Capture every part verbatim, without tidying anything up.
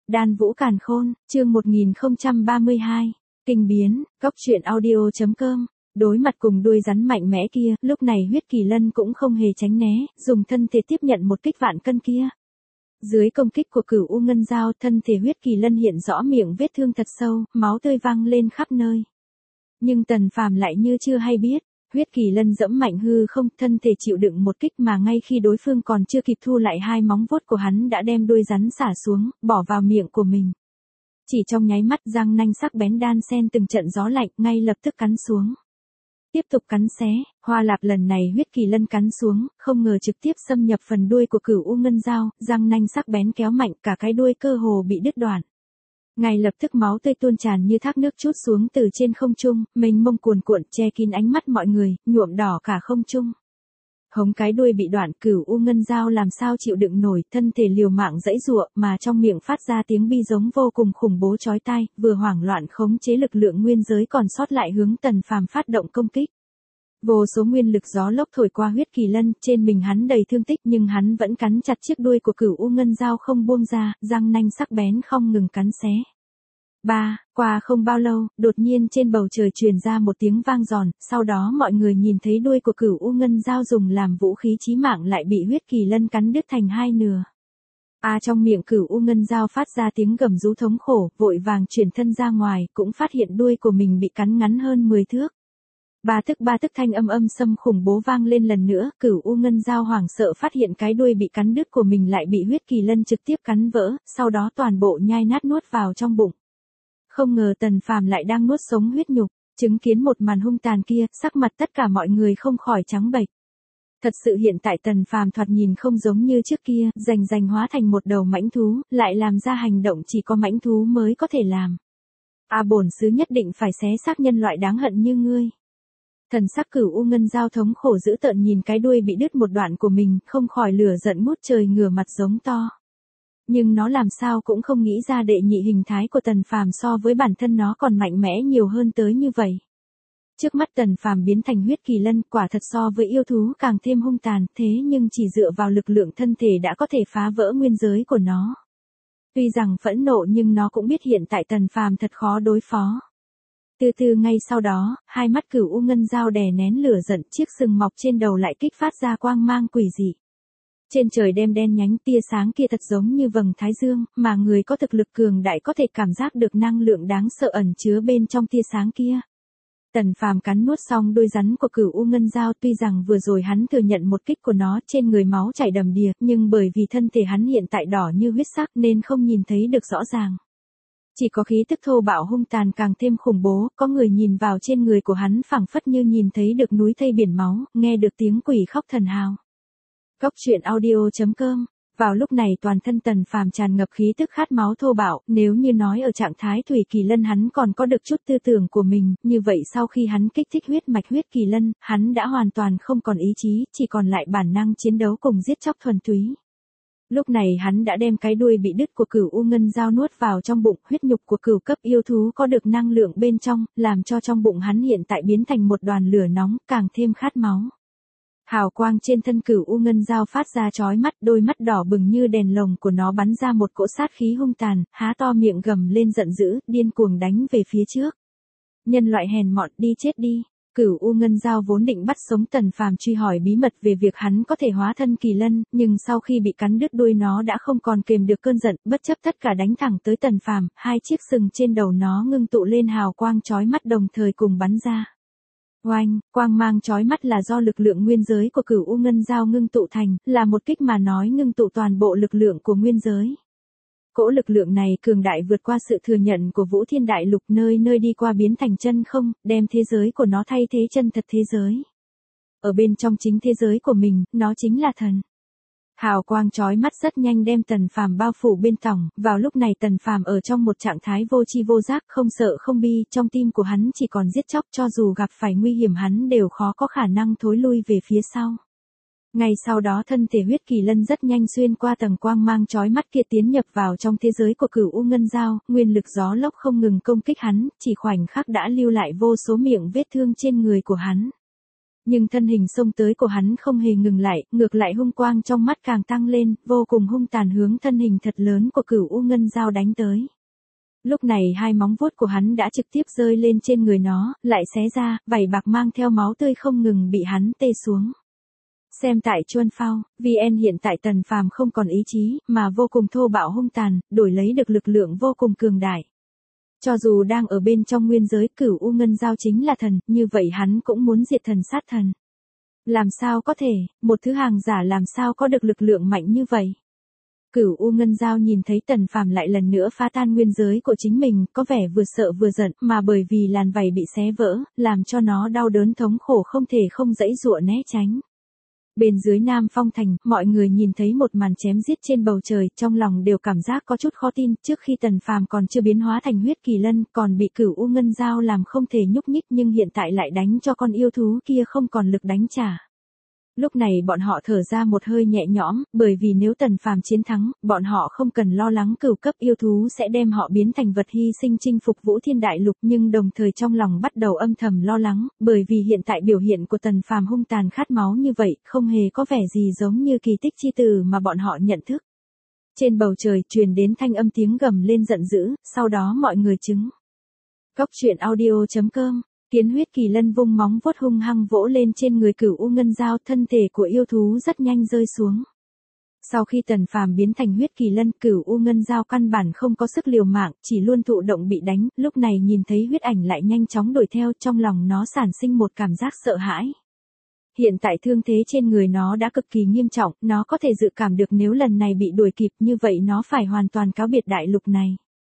Đan Vũ Càn Khôn, chương một nghìn không trăm ba mươi hai. Kinh biến, góc truyện audio.com. Đối mặt cùng đuôi rắn mạnh mẽ kia, lúc này huyết kỳ lân cũng không hề tránh né, dùng thân thể tiếp nhận một kích vạn cân kia. Dưới công kích của Cửu U Ngân Dao, thân thể huyết kỳ lân hiện rõ miệng vết thương thật sâu, máu tươi văng lên khắp nơi. Nhưng Tần Phàm lại như chưa hay biết. Huyết kỳ lân dẫm mạnh hư không, thân thể chịu đựng một kích mà ngay khi đối phương còn chưa kịp thu lại hai móng vuốt của hắn đã đem đuôi rắn xả xuống, bỏ vào miệng của mình. Chỉ trong nháy mắt, răng nanh sắc bén đan xen từng trận gió lạnh, ngay lập tức cắn xuống. Tiếp tục cắn xé, Hoa Lạp lần này huyết kỳ lân cắn xuống, không ngờ trực tiếp xâm nhập phần đuôi của Cửu U Ngân Dao, răng nanh sắc bén kéo mạnh, cả cái đuôi cơ hồ bị đứt đoạn. Ngay lập tức máu tươi tuôn tràn như thác nước trút xuống từ trên không trung, mênh mông cuồn cuộn che kín ánh mắt mọi người, nhuộm đỏ cả không trung. Hống cái đuôi bị đoạn, Cửu U Ngân Dao làm sao chịu đựng nổi, thân thể liều mạng giãy giụa, mà trong miệng phát ra tiếng bi giống vô cùng khủng bố chói tai, vừa hoảng loạn khống chế lực lượng nguyên giới còn sót lại hướng Tần Phàm phát động công kích. Vô số nguyên lực gió lốc thổi qua huyết kỳ lân, trên mình hắn đầy thương tích nhưng hắn vẫn cắn chặt chiếc đuôi của Cửu U Ngân Dao không buông ra, răng nanh sắc bén không ngừng cắn xé. Ba, qua không bao lâu, đột nhiên trên bầu trời truyền ra một tiếng vang giòn, sau đó mọi người nhìn thấy đuôi của Cửu U Ngân Dao dùng làm vũ khí chí mạng lại bị huyết kỳ lân cắn đứt thành hai nửa. A à, trong miệng Cửu U Ngân Dao phát ra tiếng gầm rú thống khổ, vội vàng chuyển thân ra ngoài, cũng phát hiện đuôi của mình bị cắn ngắn hơn mười thước. Ba tức ba tức thanh âm âm sâm khủng bố vang lên lần nữa, Cửu U Ngân Dao hoảng sợ phát hiện cái đuôi bị cắn đứt của mình lại bị huyết kỳ lân trực tiếp cắn vỡ, sau đó toàn bộ nhai nát nuốt vào trong bụng. Không ngờ Tần Phàm lại đang nuốt sống huyết nhục, chứng kiến một màn hung tàn kia, sắc mặt tất cả mọi người không khỏi trắng bệch. Thật sự hiện tại Tần Phàm thoạt nhìn không giống như trước kia, rành rành hóa thành một đầu mãnh thú, lại làm ra hành động chỉ có mãnh thú mới có thể làm. A bổn sứ nhất định phải xé xác nhân loại đáng hận như ngươi. Thần sắc Cửu U Ngân Dao thống khổ dữ tợn nhìn cái đuôi bị đứt một đoạn của mình, không khỏi lửa giận ngút trời ngửa mặt giống to. Nhưng nó làm sao cũng không nghĩ ra đệ nhị hình thái của Tần Phàm so với bản thân nó còn mạnh mẽ nhiều hơn tới như vậy. Trước mắt Tần Phàm biến thành huyết kỳ lân, quả thật so với yêu thú càng thêm hung tàn, thế nhưng chỉ dựa vào lực lượng thân thể đã có thể phá vỡ nguyên giới của nó. Tuy rằng phẫn nộ nhưng nó cũng biết hiện tại Tần Phàm thật khó đối phó. Từ từ ngay sau đó, hai mắt Cửu U Ngân Dao đè nén lửa giận, chiếc sừng mọc trên đầu lại kích phát ra quang mang quỷ dị. Trên trời đêm đen nhánh tia sáng kia thật giống như vầng thái dương, mà người có thực lực cường đại có thể cảm giác được năng lượng đáng sợ ẩn chứa bên trong tia sáng kia. Tần Phàm cắn nuốt xong đuôi rắn của Cửu U Ngân Dao, tuy rằng vừa rồi hắn thừa nhận một kích của nó trên người máu chảy đầm đìa, nhưng bởi vì thân thể hắn hiện tại đỏ như huyết sắc nên không nhìn thấy được rõ ràng. Chỉ có khí tức thô bạo hung tàn càng thêm khủng bố, có người nhìn vào trên người của hắn phảng phất như nhìn thấy được núi thây biển máu, nghe được tiếng quỷ khóc thần hào. Góc truyện audio.com. Vào lúc này toàn thân Tần Phàm tràn ngập khí tức khát máu thô bạo, nếu như nói ở trạng thái thủy kỳ lân hắn còn có được chút tư tưởng của mình, như vậy sau khi hắn kích thích huyết mạch huyết kỳ lân, hắn đã hoàn toàn không còn ý chí, chỉ còn lại bản năng chiến đấu cùng giết chóc thuần túy. Lúc này hắn đã đem cái đuôi bị đứt của Cửu U Ngân Dao nuốt vào trong bụng, huyết nhục của cửu cấp yêu thú có được năng lượng bên trong, làm cho trong bụng hắn hiện tại biến thành một đoàn lửa nóng, càng thêm khát máu. Hào quang trên thân Cửu U Ngân Dao phát ra chói mắt, đôi mắt đỏ bừng như đèn lồng của nó bắn ra một cỗ sát khí hung tàn, há to miệng gầm lên giận dữ, điên cuồng đánh về phía trước. Nhân loại hèn mọn, đi chết đi. Cửu U Ngân Dao vốn định bắt sống Tần Phàm truy hỏi bí mật về việc hắn có thể hóa thân kỳ lân, nhưng sau khi bị cắn đứt đuôi nó đã không còn kềm được cơn giận, bất chấp tất cả đánh thẳng tới Tần Phàm, hai chiếc sừng trên đầu nó ngưng tụ lên hào quang chói mắt đồng thời cùng bắn ra. Oanh, quang mang chói mắt là do lực lượng nguyên giới của Cửu U Ngân Dao ngưng tụ thành, là một kích mà nói ngưng tụ toàn bộ lực lượng của nguyên giới. Cỗ lực lượng này cường đại vượt qua sự thừa nhận của Vũ Thiên Đại Lục, nơi nơi đi qua biến thành chân không, đem thế giới của nó thay thế chân thật thế giới. Ở bên trong chính thế giới của mình, nó chính là thần. Hào quang chói mắt rất nhanh đem Tần Phàm bao phủ bên trong, vào lúc này Tần Phàm ở trong một trạng thái vô tri vô giác, không sợ không bi, trong tim của hắn chỉ còn giết chóc, cho dù gặp phải nguy hiểm hắn đều khó có khả năng thối lui về phía sau. Ngay sau đó thân thể huyết kỳ lân rất nhanh xuyên qua tầng quang mang chói mắt kia tiến nhập vào trong thế giới của Cửu U Ngân Dao, nguyên lực gió lốc không ngừng công kích hắn, chỉ khoảnh khắc đã lưu lại vô số miệng vết thương trên người của hắn. Nhưng thân hình xông tới của hắn không hề ngừng lại, ngược lại hung quang trong mắt càng tăng lên, vô cùng hung tàn hướng thân hình thật lớn của Cửu U Ngân Dao đánh tới. Lúc này hai móng vuốt của hắn đã trực tiếp rơi lên trên người nó, lại xé ra, vảy bạc mang theo máu tươi không ngừng bị hắn tê xuống. Xem tại Chuân Phao, vê en hiện tại Tần Phàm không còn ý chí, mà vô cùng thô bạo hung tàn, đổi lấy được lực lượng vô cùng cường đại. Cho dù đang ở bên trong nguyên giới, Cửu U Ngân Dao chính là thần, như vậy hắn cũng muốn diệt thần sát thần. Làm sao có thể, một thứ hàng giả làm sao có được lực lượng mạnh như vậy? Cửu U Ngân Dao nhìn thấy Tần Phàm lại lần nữa phá tan nguyên giới của chính mình, có vẻ vừa sợ vừa giận, mà bởi vì làn vảy bị xé vỡ, làm cho nó đau đớn thống khổ không thể không giãy giụa né tránh. Bên dưới Nam Phong Thành, mọi người nhìn thấy một màn chém giết trên bầu trời, trong lòng đều cảm giác có chút khó tin, trước khi Tần Phàm còn chưa biến hóa thành huyết kỳ lân, còn bị Cửu U Ngân Dao làm không thể nhúc nhích, nhưng hiện tại lại đánh cho con yêu thú kia không còn lực đánh trả. Lúc này bọn họ thở ra một hơi nhẹ nhõm, bởi vì nếu Tần Phàm chiến thắng, bọn họ không cần lo lắng cửu cấp yêu thú sẽ đem họ biến thành vật hy sinh chinh phục Vũ Thiên Đại Lục, nhưng đồng thời trong lòng bắt đầu âm thầm lo lắng, bởi vì hiện tại biểu hiện của Tần Phàm hung tàn khát máu như vậy, không hề có vẻ gì giống như kỳ tích chi từ mà bọn họ nhận thức. Trên bầu trời truyền đến thanh âm tiếng gầm lên giận dữ, sau đó mọi người chứng. Cốc truyện audio chấm com. Kiến huyết kỳ lân vung móng vuốt hung hăng vỗ lên trên người Cửu U Ngân Dao, thân thể của yêu thú rất nhanh rơi xuống. Sau khi Tần Phàm biến thành huyết kỳ lân, Cửu U Ngân Dao căn bản không có sức liều mạng, chỉ luôn thụ động bị đánh, lúc này nhìn thấy huyết ảnh lại nhanh chóng đuổi theo, trong lòng nó sản sinh một cảm giác sợ hãi. Hiện tại thương thế trên người nó đã cực kỳ nghiêm trọng, nó có thể dự cảm được nếu lần này bị đuổi kịp như vậy nó phải hoàn toàn cáo biệt đại lục này.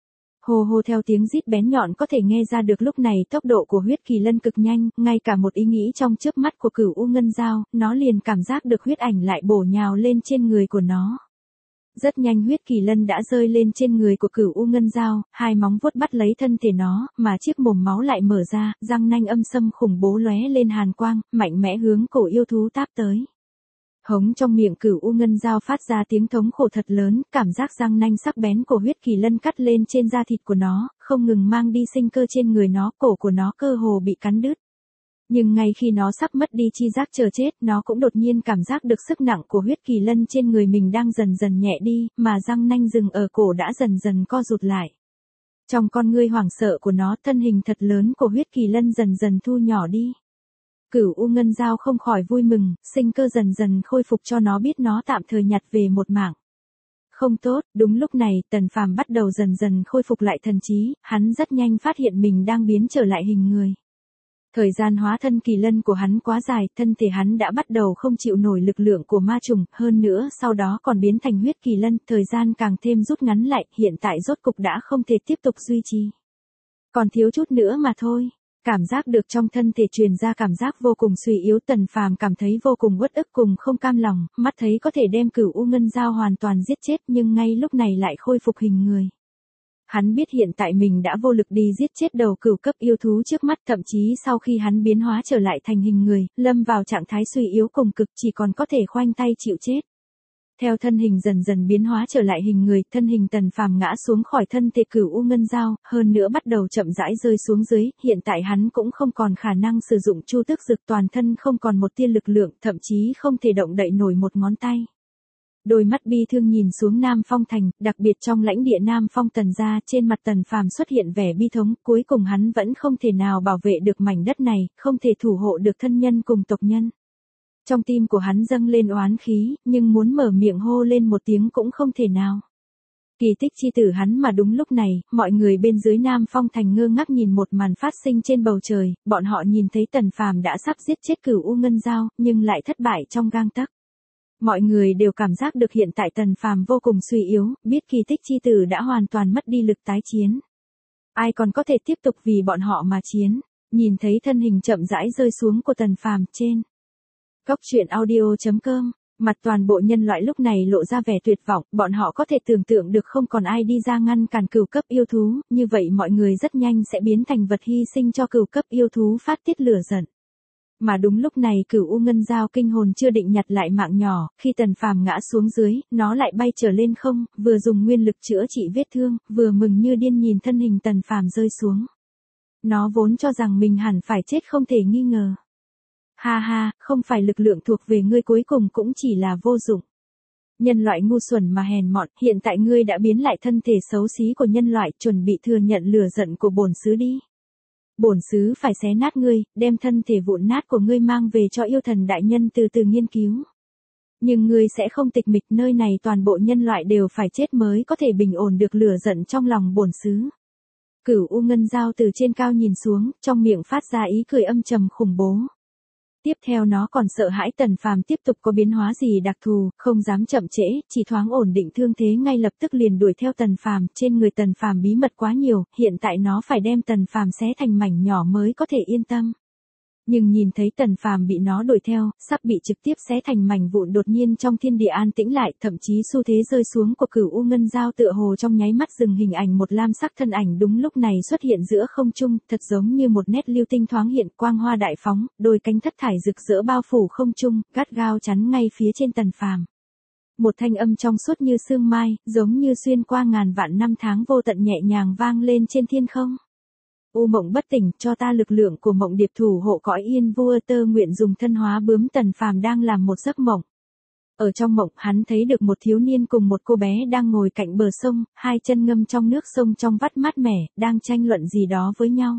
Hô hô theo tiếng rít bén nhọn có thể nghe ra được lúc này tốc độ của huyết kỳ lân cực nhanh, ngay cả một ý nghĩ trong chớp mắt của Cửu U Ngân Dao, nó liền cảm giác được huyết ảnh lại bổ nhào lên trên người của nó. Rất nhanh huyết kỳ lân đã rơi lên trên người của Cửu U Ngân Dao, hai móng vuốt bắt lấy thân thể nó, mà chiếc mồm máu lại mở ra, răng nanh âm sâm khủng bố lóe lên hàn quang, mạnh mẽ hướng cổ yêu thú táp tới. Hống trong miệng Cửu U Ngân Dao phát ra tiếng thống khổ thật lớn, cảm giác răng nanh sắc bén của huyết kỳ lân cắt lên trên da thịt của nó, không ngừng mang đi sinh cơ trên người nó, cổ của nó cơ hồ bị cắn đứt. Nhưng ngay khi nó sắp mất đi chi giác chờ chết, nó cũng đột nhiên cảm giác được sức nặng của huyết kỳ lân trên người mình đang dần dần nhẹ đi, mà răng nanh rừng ở cổ đã dần dần co rụt lại. Trong con ngươi hoảng sợ của nó, thân hình thật lớn của huyết kỳ lân dần dần thu nhỏ đi. Cửu U Ngân Dao không khỏi vui mừng, sinh cơ dần dần khôi phục cho nó biết nó tạm thời nhặt về một mạng. Không tốt, đúng lúc này, Tần Phàm bắt đầu dần dần khôi phục lại thần trí, hắn rất nhanh phát hiện mình đang biến trở lại hình người. Thời gian hóa thân kỳ lân của hắn quá dài, thân thể hắn đã bắt đầu không chịu nổi lực lượng của ma trùng, hơn nữa sau đó còn biến thành huyết kỳ lân, thời gian càng thêm rút ngắn lại, hiện tại rốt cục đã không thể tiếp tục duy trì. Còn thiếu chút nữa mà thôi. Cảm giác được trong thân thể truyền ra cảm giác vô cùng suy yếu, Tần Phàm cảm thấy vô cùng uất ức cùng không cam lòng, mắt thấy có thể đem Cửu U Ngân Dao hoàn toàn giết chết nhưng ngay lúc này lại khôi phục hình người. Hắn biết hiện tại mình đã vô lực đi giết chết đầu cửu cấp yêu thú trước mắt, thậm chí sau khi hắn biến hóa trở lại thành hình người, lâm vào trạng thái suy yếu cùng cực, chỉ còn có thể khoanh tay chịu chết. Theo thân hình dần dần biến hóa trở lại hình người, thân hình Tần Phàm ngã xuống khỏi thân thể Cửu U Ngân Dao, hơn nữa bắt đầu chậm rãi rơi xuống dưới, hiện tại hắn cũng không còn khả năng sử dụng chu tước dực, toàn thân không còn một tia lực lượng, thậm chí không thể động đậy nổi một ngón tay. Đôi mắt bi thương nhìn xuống Nam Phong Thành, đặc biệt trong lãnh địa Nam Phong Tần gia, trên mặt Tần Phàm xuất hiện vẻ bi thống, cuối cùng hắn vẫn không thể nào bảo vệ được mảnh đất này, không thể thủ hộ được thân nhân cùng tộc nhân. Trong tim của hắn dâng lên oán khí, nhưng muốn mở miệng hô lên một tiếng cũng không thể nào. Kỳ tích chi tử hắn mà đúng lúc này, mọi người bên dưới Nam Phong Thành ngơ ngác nhìn một màn phát sinh trên bầu trời, bọn họ nhìn thấy Tần Phàm đã sắp giết chết Cửu U Ngân Dao, nhưng lại thất bại trong gang tấc. Mọi người đều cảm giác được hiện tại Tần Phàm vô cùng suy yếu, biết kỳ tích chi tử đã hoàn toàn mất đi lực tái chiến. Ai còn có thể tiếp tục vì bọn họ mà chiến, nhìn thấy thân hình chậm rãi rơi xuống của Tần Phàm trên. Cốc truyện audio chấm com, mặt toàn bộ nhân loại lúc này lộ ra vẻ tuyệt vọng, bọn họ có thể tưởng tượng được không còn ai đi ra ngăn cản cửu cấp yêu thú, như vậy mọi người rất nhanh sẽ biến thành vật hy sinh cho cửu cấp yêu thú phát tiết lửa giận. Mà đúng lúc này Cửu U Ngân Dao kinh hồn chưa định nhặt lại mạng nhỏ, khi Tần Phàm ngã xuống dưới, nó lại bay trở lên không, vừa dùng nguyên lực chữa trị vết thương, vừa mừng như điên nhìn thân hình Tần Phàm rơi xuống. Nó vốn cho rằng mình hẳn phải chết không thể nghi ngờ. Ha ha, không phải lực lượng thuộc về ngươi cuối cùng cũng chỉ là vô dụng. Nhân loại ngu xuẩn mà hèn mọn, hiện tại ngươi đã biến lại thân thể xấu xí của nhân loại, chuẩn bị thừa nhận lửa giận của bổn xứ đi. Bổn xứ phải xé nát ngươi, đem thân thể vụn nát của ngươi mang về cho yêu thần đại nhân từ từ nghiên cứu. Nhưng ngươi sẽ không tịch mịch, nơi này toàn bộ nhân loại đều phải chết mới có thể bình ổn được lửa giận trong lòng bổn xứ. Cửu U Ngân Dao từ trên cao nhìn xuống, trong miệng phát ra ý cười âm trầm khủng bố. Tiếp theo nó còn sợ hãi Tần Phàm tiếp tục có biến hóa gì đặc thù, không dám chậm trễ, chỉ thoáng ổn định thương thế ngay lập tức liền đuổi theo Tần Phàm, trên người Tần Phàm bí mật quá nhiều, hiện tại nó phải đem Tần Phàm xé thành mảnh nhỏ mới có thể yên tâm. Nhưng nhìn thấy Tần Phàm bị nó đuổi theo, sắp bị trực tiếp xé thành mảnh vụn, đột nhiên trong thiên địa an tĩnh lại, thậm chí xu thế rơi xuống của Cửu U Ngân Dao tựa hồ trong nháy mắt dừng hình ảnh, một lam sắc thân ảnh đúng lúc này xuất hiện giữa không trung, thật giống như một nét lưu tinh thoáng hiện, quang hoa đại phóng, đôi cánh thất thải rực rỡ bao phủ không trung, gắt gao chắn ngay phía trên Tần Phàm. Một thanh âm trong suốt như sương mai, giống như xuyên qua ngàn vạn năm tháng vô tận nhẹ nhàng vang lên trên thiên không. U Mộng bất tỉnh, cho ta lực lượng của Mộng Điệp thủ hộ cõi yên vua, tơ nguyện dùng thân hóa bướm. Tần Phàm đang làm một giấc mộng. Ở trong mộng, hắn thấy được một thiếu niên cùng một cô bé đang ngồi cạnh bờ sông, hai chân ngâm trong nước sông trong vắt mát mẻ, đang tranh luận gì đó với nhau.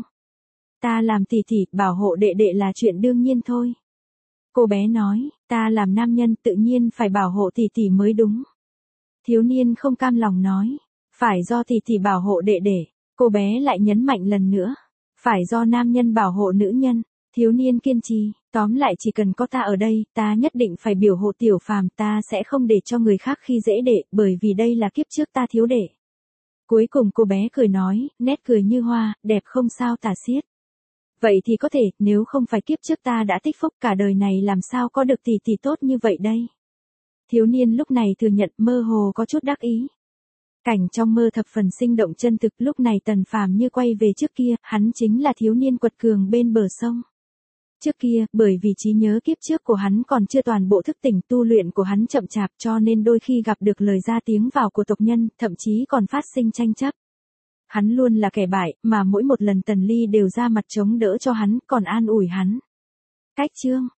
Ta làm tỷ tỷ, bảo hộ đệ đệ là chuyện đương nhiên thôi. Cô bé nói, ta làm nam nhân tự nhiên phải bảo hộ tỷ tỷ mới đúng. Thiếu niên không cam lòng nói, phải do tỷ tỷ bảo hộ đệ đệ. Cô bé lại nhấn mạnh lần nữa, phải do nam nhân bảo hộ nữ nhân. Thiếu niên kiên trì, tóm lại chỉ cần có ta ở đây, ta nhất định phải biểu hộ Tiểu Phàm, ta sẽ không để cho người khác khi dễ đệ, bởi vì đây là kiếp trước ta thiếu đệ. Cuối cùng cô bé cười nói, nét cười như hoa, đẹp không sao tả xiết. Vậy thì có thể, nếu không phải kiếp trước ta đã tích phúc, cả đời này làm sao có được tỷ tỷ tốt như vậy đây. Thiếu niên lúc này thừa nhận, mơ hồ có chút đắc ý. Cảnh trong mơ thập phần sinh động chân thực, lúc này Tần Phàm như quay về trước kia, hắn chính là thiếu niên quật cường bên bờ sông. Trước kia, bởi vì trí nhớ kiếp trước của hắn còn chưa toàn bộ thức tỉnh, tu luyện của hắn chậm chạp, cho nên đôi khi gặp được lời ra tiếng vào của tộc nhân, thậm chí còn phát sinh tranh chấp. Hắn luôn là kẻ bại, mà mỗi một lần Tần Ly đều ra mặt chống đỡ cho hắn, còn an ủi hắn. Cách chương